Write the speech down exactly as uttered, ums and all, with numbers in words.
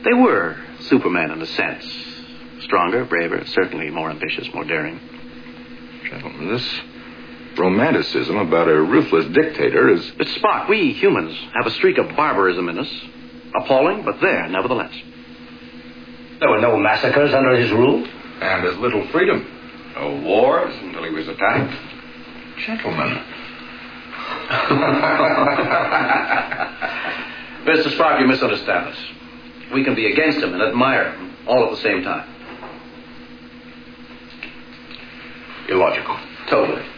They were Superman in a sense. Stronger, braver, certainly more ambitious, more daring. Gentlemen, this romanticism about a ruthless dictator is... But Spock, we humans have a streak of barbarism in us. Appalling, but there, nevertheless. There were no massacres under his rule. And as little freedom. No wars until he was attacked. Gentlemen. Mister Spock, you misunderstand us. We can be against him and admire him all at the same time. Illogical. Totally.